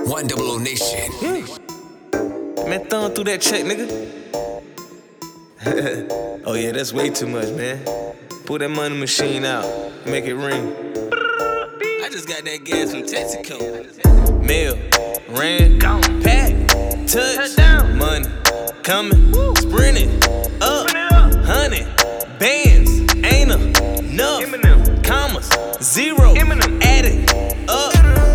100 Nation. Man, thumb through that check, nigga. Oh yeah, that's way too much, man. Pull that money machine out, make it ring. I just got that gas from Texaco. Mail, ran, pack, touch, money, coming, sprinting, up, 100, bands, ain't enough, commas, zero, add it, up.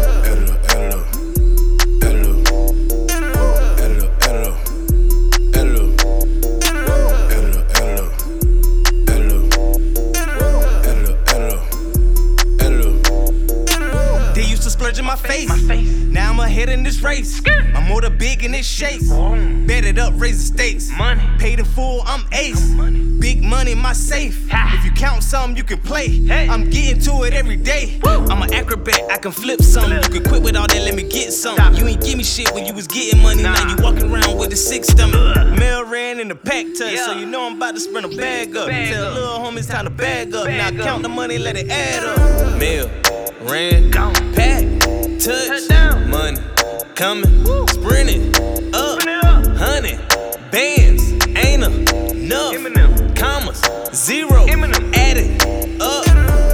In my face. Now I'm ahead in this race. My motor big and it shakes. Bet it up, raise the stakes. Money. Paid in full, I'm ace. Big money in my safe. If you count some, you can play. I'm getting to it every day. I'm an acrobat, I can flip some. You can quit with all that, let me get some. You ain't give me shit when you was getting money. Now you walking around with a sick stomach. Mail ran in the pack touch, so you know I'm about to sprint a bag up. Tell little homies time to bag up. Now count the money, let it add up. Mail, ran, pack, touch, money, coming, sprinting, up, 100, bands, ain't enough, commas, zero, add it, up.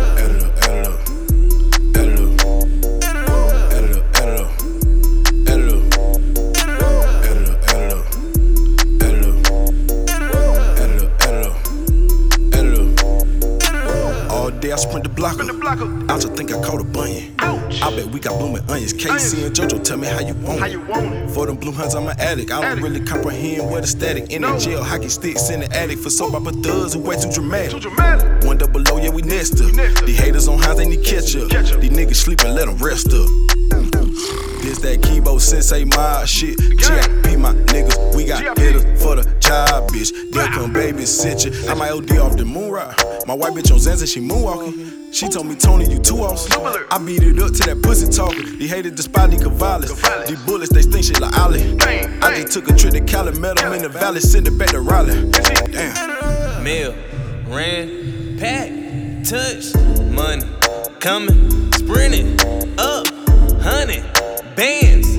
All day I sprint the block up. I just think I caught a bunion. I bet we got blooming onions. KC and JoJo, tell me how you want it. For them blue hunts, I'm an addict. I don't really comprehend what the static. In that jail, hockey sticks in the attic. For soap opera thugs who way too dramatic. 100, yeah, we next up. These haters on highs, they need catch up. These niggas sleeping, let them rest up. This that Kibo Sensei my shit. GIP my niggas, we got hitters for the job, bitch. They'll come babysit you. I might OD off the moon rock. My white bitch on Zanza, she moonwalking. She told me, Tony, you too awesome. I beat it up to that pussy talking. They hated the spotty Cavallis. These bullets, they stink shit like Ollie. I just took a trip to Cali, met them in the valley, sent it back to Raleigh. Damn. Mail, ran, pack, touch, money, coming, sprinting, up, 100, bands,